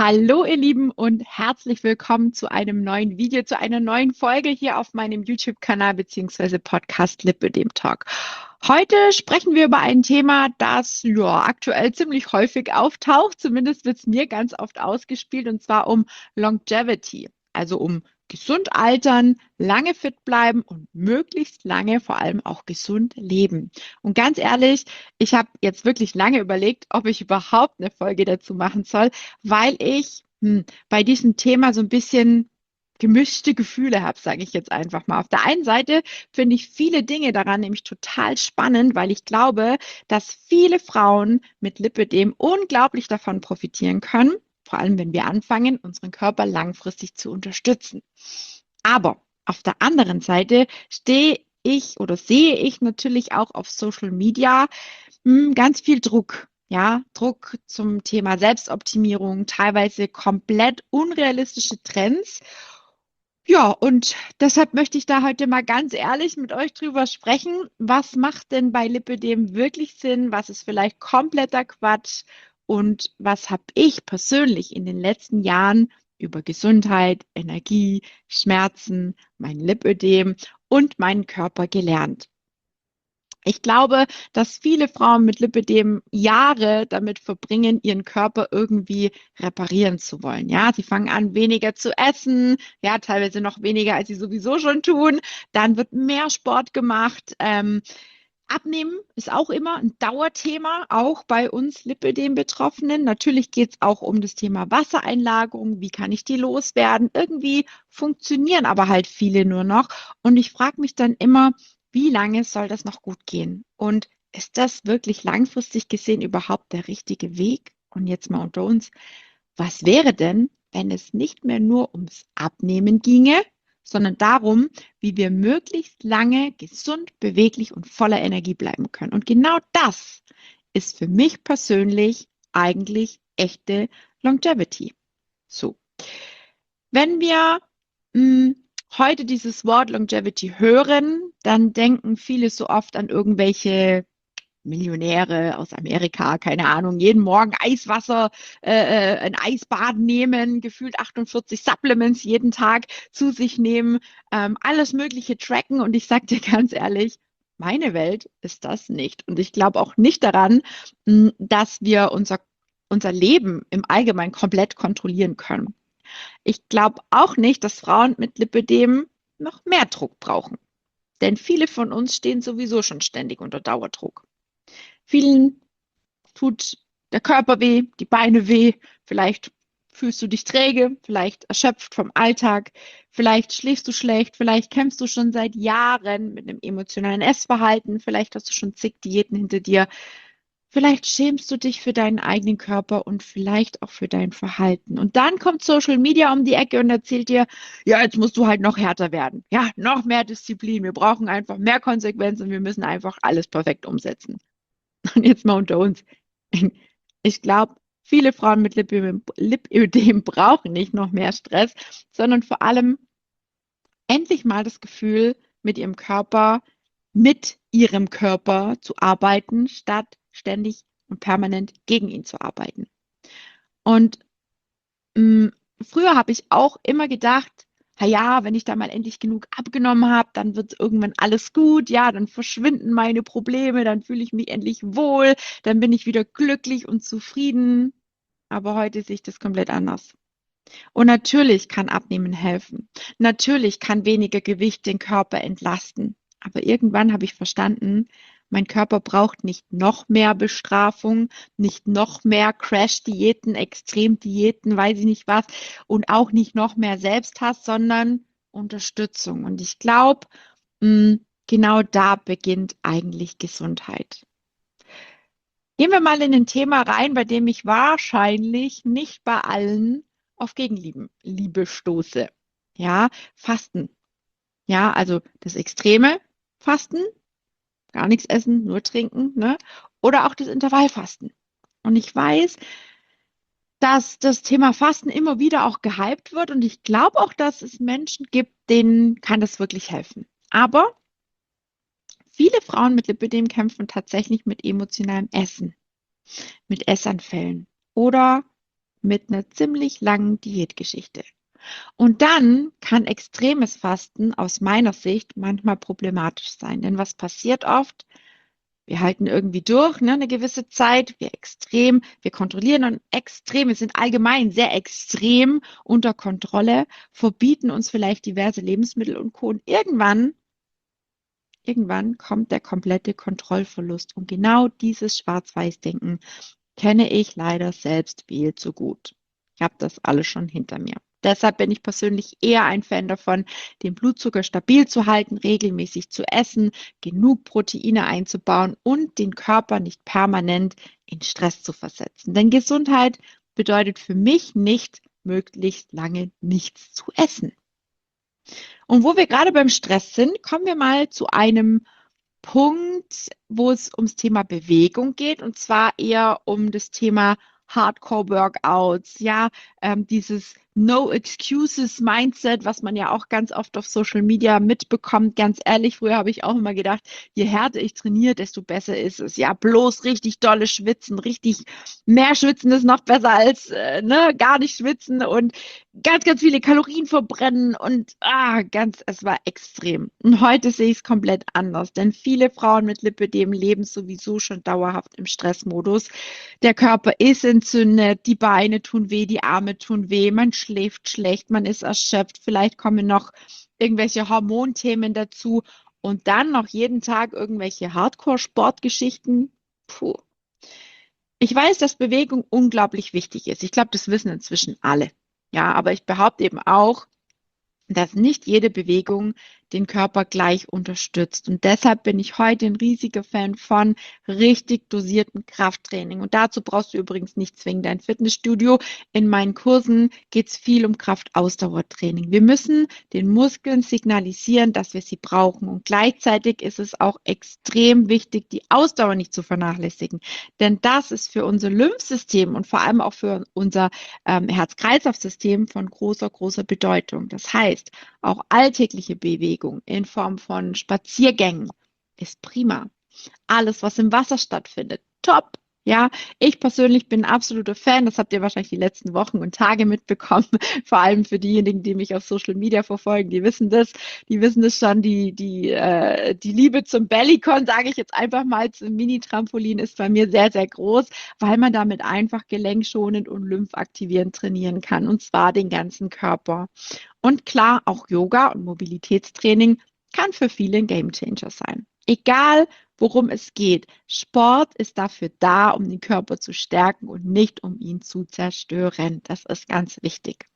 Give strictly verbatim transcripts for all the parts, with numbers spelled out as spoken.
Hallo ihr Lieben und herzlich willkommen zu einem neuen Video, zu einer neuen Folge hier auf meinem YouTube-Kanal beziehungsweise Podcast Lipödem Talk. Heute sprechen wir über ein Thema, das ja aktuell ziemlich häufig auftaucht. Zumindest wird es mir ganz oft ausgespielt, und zwar um Longevity, also um gesund altern, lange fit bleiben und möglichst lange vor allem auch gesund leben. Und ganz ehrlich, ich habe jetzt wirklich lange überlegt, ob ich überhaupt eine Folge dazu machen soll, weil ich hm, bei diesem Thema so ein bisschen gemischte Gefühle habe, sage ich jetzt einfach mal. Auf der einen Seite finde ich viele Dinge daran nämlich total spannend, weil ich glaube, dass viele Frauen mit Lipödem unglaublich davon profitieren können, vor allem wenn wir anfangen, unseren Körper langfristig zu unterstützen. Aber auf der anderen Seite stehe ich oder sehe ich natürlich auch auf Social Media hm, ganz viel Druck. Ja, Druck zum Thema Selbstoptimierung, teilweise komplett unrealistische Trends. Ja, und deshalb möchte ich da heute mal ganz ehrlich mit euch drüber sprechen. Was macht denn bei Lipödem wirklich Sinn? Was ist vielleicht kompletter Quatsch? Und was habe ich persönlich in den letzten Jahren über Gesundheit, Energie, Schmerzen, mein Lipödem und meinen Körper gelernt? Ich glaube, dass viele Frauen mit Lipödem Jahre damit verbringen, ihren Körper irgendwie reparieren zu wollen. Ja, sie fangen an, weniger zu essen, ja, teilweise noch weniger, als sie sowieso schon tun. Dann wird mehr Sport gemacht. Ähm, Abnehmen ist auch immer ein Dauerthema, auch bei uns Lipödem-Betroffenen. Natürlich geht es auch um das Thema Wassereinlagerung. Wie kann ich die loswerden? Irgendwie funktionieren aber halt viele nur noch. Und ich frage mich dann immer, wie lange soll das noch gut gehen? Und ist das wirklich langfristig gesehen überhaupt der richtige Weg? Und jetzt mal unter uns, was wäre denn, wenn es nicht mehr nur ums Abnehmen ginge, sondern darum, wie wir möglichst lange gesund, beweglich und voller Energie bleiben können? Und genau das ist für mich persönlich eigentlich echte Longevity. So, wenn wir mh, heute dieses Wort Longevity hören, dann denken viele so oft an irgendwelche Millionäre aus Amerika, keine Ahnung, jeden Morgen Eiswasser, äh, äh, ein Eisbad nehmen, gefühlt achtundvierzig Supplements jeden Tag zu sich nehmen, ähm, alles Mögliche tracken. Und ich sage dir ganz ehrlich, meine Welt ist das nicht. Und ich glaube auch nicht daran, mh, dass wir unser, unser Leben im Allgemeinen komplett kontrollieren können. Ich glaube auch nicht, dass Frauen mit Lipödem noch mehr Druck brauchen. Denn viele von uns stehen sowieso schon ständig unter Dauerdruck. Vielen tut der Körper weh, die Beine weh, vielleicht fühlst du dich träge, vielleicht erschöpft vom Alltag, vielleicht schläfst du schlecht, vielleicht kämpfst du schon seit Jahren mit einem emotionalen Essverhalten, vielleicht hast du schon zig Diäten hinter dir, vielleicht schämst du dich für deinen eigenen Körper und vielleicht auch für dein Verhalten. Und dann kommt Social Media um die Ecke und erzählt dir, ja, jetzt musst du halt noch härter werden. Ja, noch mehr Disziplin. Wir brauchen einfach mehr Konsequenzen. Wir müssen einfach alles perfekt umsetzen. Und jetzt mal unter uns. Ich glaube, viele Frauen mit Lipödem, Lipödem brauchen nicht noch mehr Stress, sondern vor allem endlich mal das Gefühl, mit ihrem Körper, mit ihrem Körper zu arbeiten, statt ständig und permanent gegen ihn zu arbeiten. Und mh, früher habe ich auch immer gedacht, na ja, wenn ich da mal endlich genug abgenommen habe, dann wird irgendwann alles gut, ja, dann verschwinden meine Probleme, dann fühle ich mich endlich wohl, dann bin ich wieder glücklich und zufrieden. Aber heute sehe ich das komplett anders. Und natürlich kann Abnehmen helfen. Natürlich kann weniger Gewicht den Körper entlasten. Aber irgendwann habe ich verstanden, mein Körper braucht nicht noch mehr Bestrafung, nicht noch mehr Crash-Diäten, Extremdiäten, weiß ich nicht was, und auch nicht noch mehr Selbsthass, sondern Unterstützung. Und ich glaube, genau da beginnt eigentlich Gesundheit. Gehen wir mal in ein Thema rein, bei dem ich wahrscheinlich nicht bei allen auf Gegenliebe Liebe stoße. Ja, Fasten. Ja, also das extreme Fasten, gar nichts essen, nur trinken, ne? Oder auch das Intervallfasten. Und ich weiß, dass das Thema Fasten immer wieder auch gehypt wird und ich glaube auch, dass es Menschen gibt, denen kann das wirklich helfen. Aber viele Frauen mit Lipödem kämpfen tatsächlich mit emotionalem Essen, mit Essanfällen oder mit einer ziemlich langen Diätgeschichte. Und dann kann extremes Fasten aus meiner Sicht manchmal problematisch sein. Denn was passiert oft? Wir halten irgendwie durch, ne, eine gewisse Zeit, wir extrem, wir kontrollieren und extrem, wir sind allgemein sehr extrem unter Kontrolle, verbieten uns vielleicht diverse Lebensmittel und Co. Und irgendwann, irgendwann kommt der komplette Kontrollverlust. Und genau dieses Schwarz-Weiß-Denken kenne ich leider selbst viel zu gut. Ich habe das alles schon hinter mir. Deshalb bin ich persönlich eher ein Fan davon, den Blutzucker stabil zu halten, regelmäßig zu essen, genug Proteine einzubauen und den Körper nicht permanent in Stress zu versetzen. Denn Gesundheit bedeutet für mich nicht, möglichst lange nichts zu essen. Und wo wir gerade beim Stress sind, kommen wir mal zu einem Punkt, wo es ums Thema Bewegung geht, und zwar eher um das Thema Hardcore-Workouts, ja, ähm, dieses No Excuses Mindset, was man ja auch ganz oft auf Social Media mitbekommt. Ganz ehrlich, früher habe ich auch immer gedacht, je härter ich trainiere, desto besser ist es. Ja, bloß richtig dolle schwitzen, richtig mehr schwitzen ist noch besser als äh, ne, gar nicht schwitzen und ganz, ganz viele Kalorien verbrennen und ah, ganz, es war extrem. Und heute sehe ich es komplett anders, denn viele Frauen mit Lipödem leben sowieso schon dauerhaft im Stressmodus. Der Körper ist entzündet, die Beine tun weh, die Arme tun weh, man schläft schlecht, man ist erschöpft, vielleicht kommen noch irgendwelche Hormonthemen dazu und dann noch jeden Tag irgendwelche Hardcore-Sportgeschichten. Puh. Ich weiß, dass Bewegung unglaublich wichtig ist. Ich glaube, das wissen inzwischen alle. Ja, aber ich behaupte eben auch, dass nicht jede Bewegung den Körper gleich unterstützt. Und deshalb bin ich heute ein riesiger Fan von richtig dosiertem Krafttraining. Und dazu brauchst du übrigens nicht zwingend ein Fitnessstudio. In meinen Kursen geht es viel um Kraftausdauertraining. Wir müssen den Muskeln signalisieren, dass wir sie brauchen. Und gleichzeitig ist es auch extrem wichtig, die Ausdauer nicht zu vernachlässigen. Denn das ist für unser Lymphsystem und vor allem auch für unser ähm, Herz-Kreislauf-System von großer, großer Bedeutung. Das heißt, auch alltägliche Bewegung in Form von Spaziergängen ist prima. Alles, was im Wasser stattfindet, top. Ja, ich persönlich bin ein absoluter Fan. Das habt ihr wahrscheinlich die letzten Wochen und Tage mitbekommen. Vor allem für diejenigen, die mich auf Social Media verfolgen, die wissen das. Die wissen das schon. Die, die, äh, die Liebe zum Bellycon, sage ich jetzt einfach mal, zum Mini-Trampolin ist bei mir sehr, sehr groß, weil man damit einfach gelenkschonend und lymphaktivierend trainieren kann. Und zwar den ganzen Körper. Und klar, auch Yoga und Mobilitätstraining kann für viele ein Gamechanger sein. Egal, worum es geht. Sport ist dafür da, um den Körper zu stärken und nicht um ihn zu zerstören. Das ist ganz wichtig.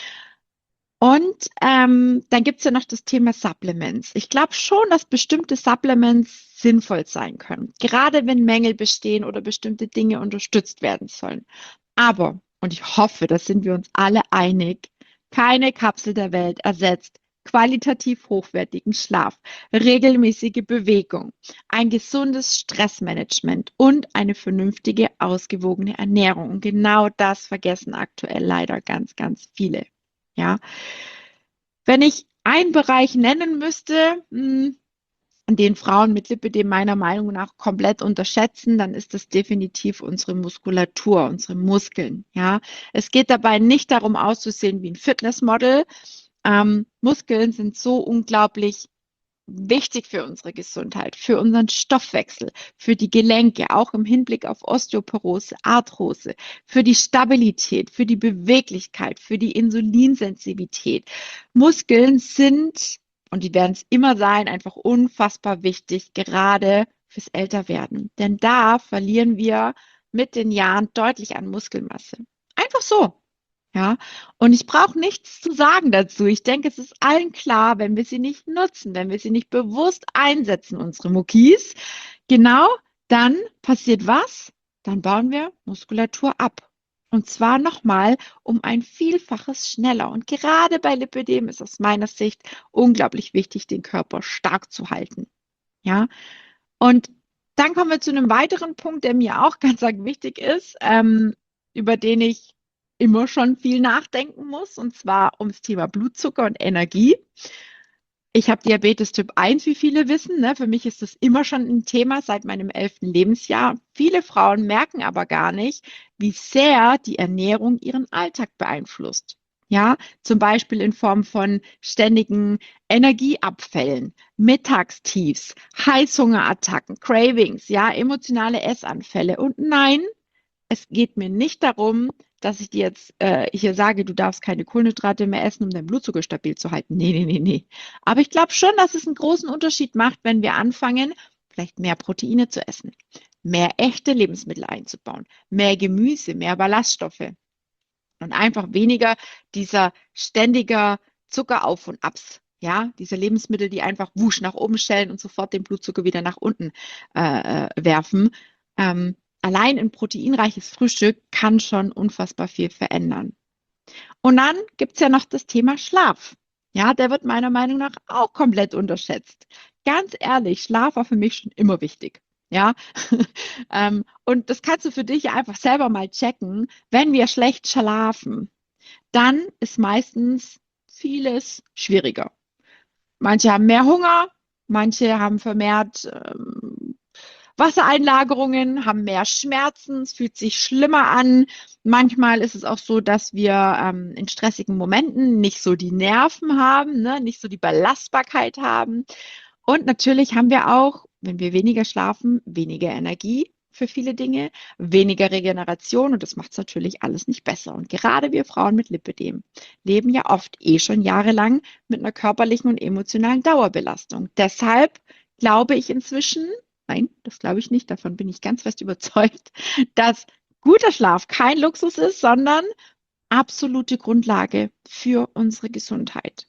Und ähm, dann gibt es ja noch das Thema Supplements. Ich glaube schon, dass bestimmte Supplements sinnvoll sein können, gerade wenn Mängel bestehen oder bestimmte Dinge unterstützt werden sollen. Aber, und ich hoffe, da sind wir uns alle einig, keine Kapsel der Welt ersetzt qualitativ hochwertigen Schlaf, regelmäßige Bewegung, ein gesundes Stressmanagement und eine vernünftige, ausgewogene Ernährung. Und genau das vergessen aktuell leider ganz, ganz viele. Ja, wenn ich einen Bereich nennen müsste, mh, den Frauen mit Lipödem meiner Meinung nach komplett unterschätzen, dann ist das definitiv unsere Muskulatur, unsere Muskeln. Ja, es geht dabei nicht darum, auszusehen wie ein Fitnessmodel. Ähm, Muskeln sind so unglaublich wichtig für unsere Gesundheit, für unseren Stoffwechsel, für die Gelenke, auch im Hinblick auf Osteoporose, Arthrose, für die Stabilität, für die Beweglichkeit, für die Insulinsensitivität. Muskeln sind, und die werden es immer sein, einfach unfassbar wichtig, gerade fürs Älterwerden. Denn da verlieren wir mit den Jahren deutlich an Muskelmasse. Einfach so. Ja, und ich brauche nichts zu sagen dazu. Ich denke, es ist allen klar, wenn wir sie nicht nutzen, wenn wir sie nicht bewusst einsetzen, unsere Muckis, genau, dann passiert was? Dann bauen wir Muskulatur ab. Und zwar nochmal um ein Vielfaches schneller. Und gerade bei Lipödem ist aus meiner Sicht unglaublich wichtig, den Körper stark zu halten. Ja, und dann kommen wir zu einem weiteren Punkt, der mir auch ganz arg wichtig ist, ähm, über den ich immer schon viel nachdenken muss, und zwar ums Thema Blutzucker und Energie. Ich habe Diabetes Typ eins, wie viele wissen. Ne? Für mich ist das immer schon ein Thema seit meinem elften Lebensjahr. Viele Frauen merken aber gar nicht, wie sehr die Ernährung ihren Alltag beeinflusst. Ja, zum Beispiel in Form von ständigen Energieabfällen, Mittagstiefs, Heißhungerattacken, Cravings, ja, emotionale Essanfälle. Und nein, es geht mir nicht darum, dass ich dir jetzt äh, hier sage, du darfst keine Kohlenhydrate mehr essen, um deinen Blutzucker stabil zu halten. Nee, nee, nee, nee. Aber ich glaube schon, dass es einen großen Unterschied macht, wenn wir anfangen, vielleicht mehr Proteine zu essen, mehr echte Lebensmittel einzubauen, mehr Gemüse, mehr Ballaststoffe und einfach weniger dieser ständiger Zuckerauf und Abs. Ja, diese Lebensmittel, die einfach wusch nach oben stellen und sofort den Blutzucker wieder nach unten äh, äh, werfen. Ähm, allein ein proteinreiches Frühstück kann schon unfassbar viel verändern. Und dann gibt es ja noch das Thema Schlaf. Ja, der wird meiner Meinung nach auch komplett unterschätzt. Ganz ehrlich, Schlaf war für mich schon immer wichtig. Ja, ähm, und das kannst du für dich einfach selber mal checken. Wenn wir schlecht schlafen, dann ist meistens vieles schwieriger. Manche haben mehr Hunger, manche haben vermehrt ähm, Wassereinlagerungen, haben mehr Schmerzen, es fühlt sich schlimmer an. Manchmal ist es auch so, dass wir ähm, in stressigen Momenten nicht so die Nerven haben, ne? Nicht so die Belastbarkeit haben. Und natürlich haben wir auch, wenn wir weniger schlafen, weniger Energie für viele Dinge, weniger Regeneration und das macht es natürlich alles nicht besser. Und gerade wir Frauen mit Lipödem leben ja oft eh schon jahrelang mit einer körperlichen und emotionalen Dauerbelastung. Deshalb glaube ich inzwischen, nein, das glaube ich nicht, davon bin ich ganz fest überzeugt, dass guter Schlaf kein Luxus ist, sondern absolute Grundlage für unsere Gesundheit.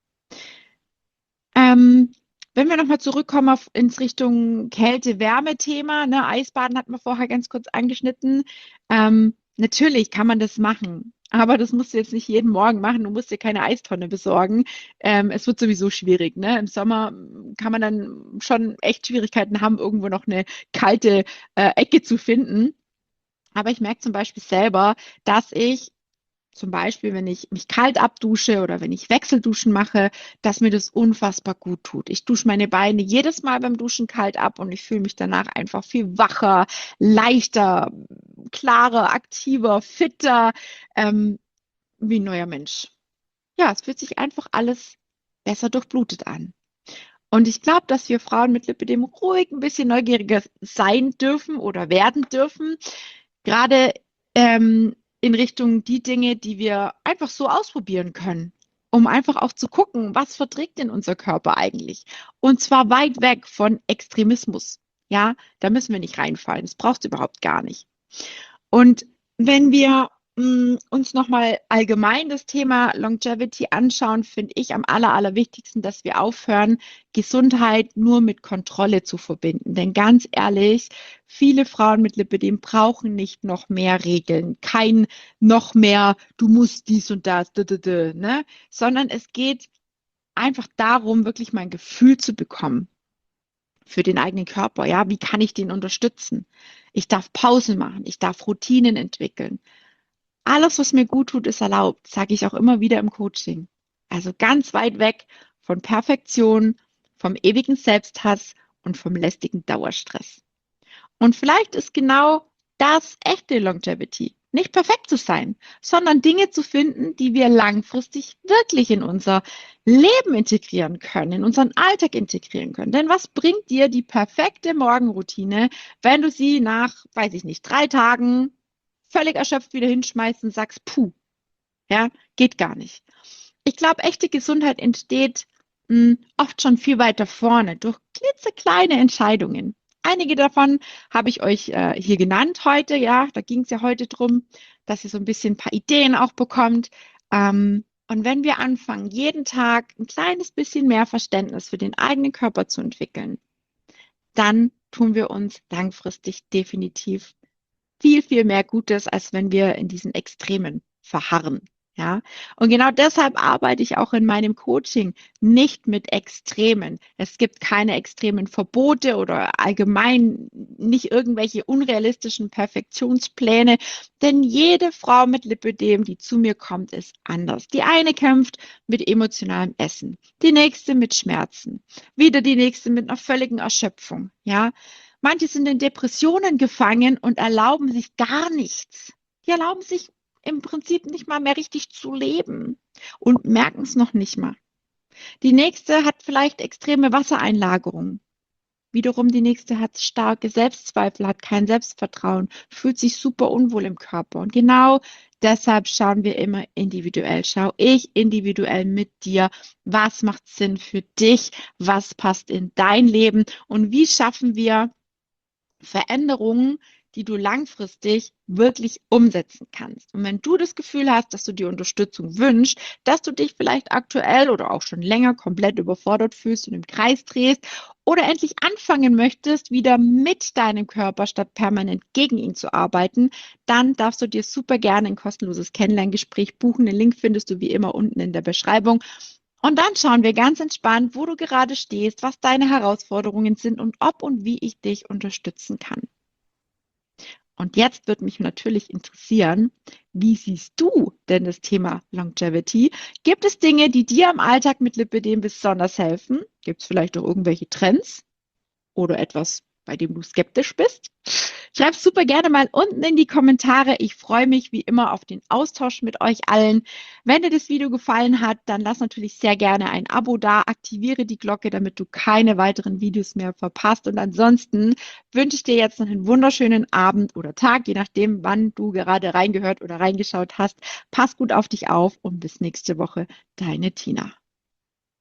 Ähm, Wenn wir nochmal zurückkommen auf, ins Richtung Kälte-Wärme-Thema, ne, Eisbaden hatten wir vorher ganz kurz angeschnitten. Ähm, natürlich kann man das machen, aber das musst du jetzt nicht jeden Morgen machen. Du musst dir keine Eistonne besorgen. Ähm, es wird sowieso schwierig. Ne? Im Sommer kann man dann schon echt Schwierigkeiten haben, irgendwo noch eine kalte äh, Ecke zu finden. Aber ich merke zum Beispiel selber, dass ich zum Beispiel, wenn ich mich kalt abdusche oder wenn ich Wechselduschen mache, dass mir das unfassbar gut tut. Ich dusche meine Beine jedes Mal beim Duschen kalt ab und ich fühle mich danach einfach viel wacher, leichter, klarer, aktiver, fitter, ähm, wie ein neuer Mensch. Ja, es fühlt sich einfach alles besser durchblutet an. Und ich glaube, dass wir Frauen mit Lipödem ruhig ein bisschen neugieriger sein dürfen oder werden dürfen. Gerade ähm, in Richtung die Dinge, die wir einfach so ausprobieren können, um einfach auch zu gucken, was verträgt denn unser Körper eigentlich? Und zwar weit weg von Extremismus. Ja, da müssen wir nicht reinfallen. Das braucht es überhaupt gar nicht. Und wenn wir mh, uns nochmal allgemein das Thema Longevity anschauen, finde ich am aller, allerwichtigsten, dass wir aufhören, Gesundheit nur mit Kontrolle zu verbinden. Denn ganz ehrlich, viele Frauen mit Lipödem brauchen nicht noch mehr Regeln, kein noch mehr, du musst dies und das, d -d -d, ne? Sondern es geht einfach darum, wirklich mal ein Gefühl zu bekommen für den eigenen Körper. Ja, wie kann ich den unterstützen? Ich darf Pausen machen, ich darf Routinen entwickeln. Alles, was mir gut tut, ist erlaubt, sage ich auch immer wieder im Coaching. Also ganz weit weg von Perfektion, vom ewigen Selbsthass und vom lästigen Dauerstress. Und vielleicht ist genau das echte Longevity. Nicht perfekt zu sein, sondern Dinge zu finden, die wir langfristig wirklich in unser Leben integrieren können, in unseren Alltag integrieren können. Denn was bringt dir die perfekte Morgenroutine, wenn du sie nach, weiß ich nicht, drei Tagen völlig erschöpft wieder hinschmeißt und sagst, puh, ja, geht gar nicht. Ich glaube, echte Gesundheit entsteht mh, oft schon viel weiter vorne durch klitzekleine Entscheidungen. Einige davon habe ich euch äh, hier genannt heute, ja, da ging es ja heute drum, dass ihr so ein bisschen ein paar Ideen auch bekommt. Ähm, und wenn wir anfangen, jeden Tag ein kleines bisschen mehr Verständnis für den eigenen Körper zu entwickeln, dann tun wir uns langfristig definitiv viel, viel mehr Gutes, als wenn wir in diesen Extremen verharren. Ja, und genau deshalb arbeite ich auch in meinem Coaching nicht mit Extremen. Es gibt keine extremen Verbote oder allgemein nicht irgendwelche unrealistischen Perfektionspläne, denn jede Frau mit Lipödem, die zu mir kommt, ist anders. Die eine kämpft mit emotionalem Essen, die nächste mit Schmerzen, wieder die nächste mit einer völligen Erschöpfung. Ja, manche sind in Depressionen gefangen und erlauben sich gar nichts. Die erlauben sich im Prinzip nicht mal mehr richtig zu leben und merken es noch nicht mal. Die nächste hat vielleicht extreme Wassereinlagerung. Wiederum die nächste hat starke Selbstzweifel, hat kein Selbstvertrauen, fühlt sich super unwohl im Körper. Und genau deshalb schauen wir immer individuell. Schau ich individuell mit dir, was macht Sinn für dich, was passt in dein Leben und wie schaffen wir Veränderungen, die du langfristig wirklich umsetzen kannst. Und wenn du das Gefühl hast, dass du die Unterstützung wünschst, dass du dich vielleicht aktuell oder auch schon länger komplett überfordert fühlst und im Kreis drehst oder endlich anfangen möchtest, wieder mit deinem Körper statt permanent gegen ihn zu arbeiten, dann darfst du dir super gerne ein kostenloses Kennenlerngespräch buchen. Den Link findest du wie immer unten in der Beschreibung. Und dann schauen wir ganz entspannt, wo du gerade stehst, was deine Herausforderungen sind und ob und wie ich dich unterstützen kann. Und jetzt wird mich natürlich interessieren, wie siehst du denn das Thema Longevity? Gibt es Dinge, die dir im Alltag mit Lipödem besonders helfen? Gibt es vielleicht auch irgendwelche Trends oder etwas, bei dem du skeptisch bist? Schreib super gerne mal unten in die Kommentare. Ich freue mich wie immer auf den Austausch mit euch allen. Wenn dir das Video gefallen hat, dann lass natürlich sehr gerne ein Abo da, aktiviere die Glocke, damit du keine weiteren Videos mehr verpasst. Und ansonsten wünsche ich dir jetzt noch einen wunderschönen Abend oder Tag, je nachdem, wann du gerade reingehört oder reingeschaut hast. Pass gut auf dich auf und bis nächste Woche, deine Tina.